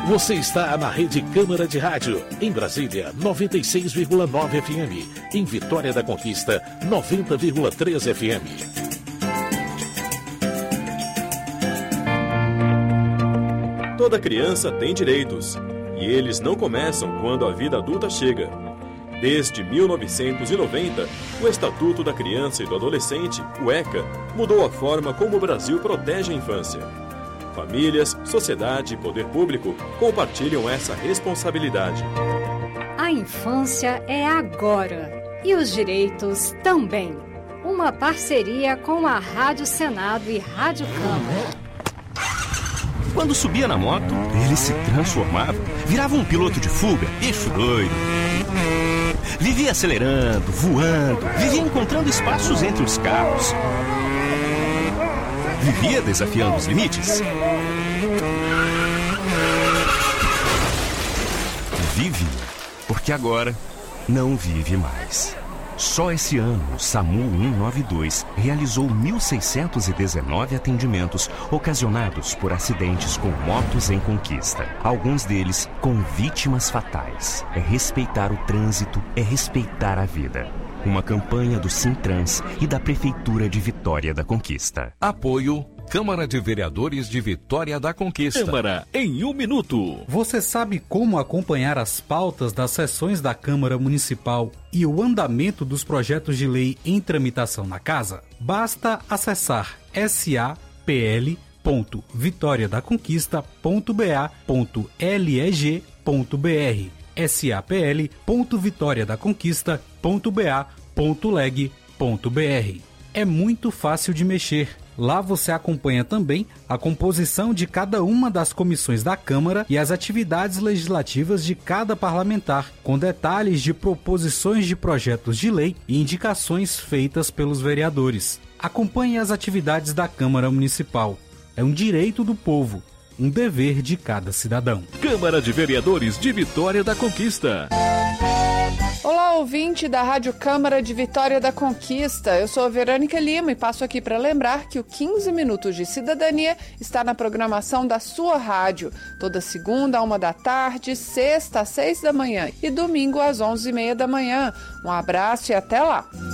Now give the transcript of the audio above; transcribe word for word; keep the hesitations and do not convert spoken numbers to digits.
Você está na Rede Câmara de Rádio, em Brasília, noventa e seis vírgula nove F M, em Vitória da Conquista, noventa vírgula três F M. Toda criança tem direitos, e eles não começam quando a vida adulta chega. Desde mil novecentos e noventa, o Estatuto da Criança e do Adolescente, o ECA, mudou a forma como o Brasil protege a infância. Famílias, sociedade e poder público compartilham essa responsabilidade. A infância é agora e os direitos também. Uma parceria com a Rádio Senado e Rádio Câmara. Quando subia na moto, ele se transformava, virava um piloto de fuga, bicho doido. Vivia acelerando, voando, vivia encontrando espaços entre os carros. Vivia desafiando os limites. Vive, porque agora não vive mais. Só esse ano, o SAMU cento e noventa e dois realizou mil seiscentos e dezenove atendimentos ocasionados por acidentes com motos em conquista. Alguns deles com vítimas fatais. É respeitar o trânsito, é respeitar a vida. Uma campanha do Sintrans e da Prefeitura de Vitória da Conquista. Apoio Câmara de Vereadores de Vitória da Conquista. Câmara em um minuto. Você sabe como acompanhar as pautas das sessões da Câmara Municipal e o andamento dos projetos de lei em tramitação na casa? Basta acessar s a p l ponto vitória da conquista ponto b a ponto leg ponto b r s a p l ponto vitória da conquista ponto b a ponto leg ponto b r. É muito fácil de mexer. Lá você acompanha também a composição de cada uma das comissões da Câmara e as atividades legislativas de cada parlamentar, com detalhes de proposições de projetos de lei e indicações feitas pelos vereadores. Acompanhe as atividades da Câmara Municipal. É um direito do povo, um dever de cada cidadão. Câmara de Vereadores de Vitória da Conquista. Olá, ouvinte da Rádio Câmara de Vitória da Conquista. Eu sou a Verônica Lima e passo aqui para lembrar que o quinze Minutos de Cidadania está na programação da sua rádio. Toda segunda, a uma da tarde, sexta, às seis da manhã e domingo, às onze e meia da manhã. Um abraço e até lá!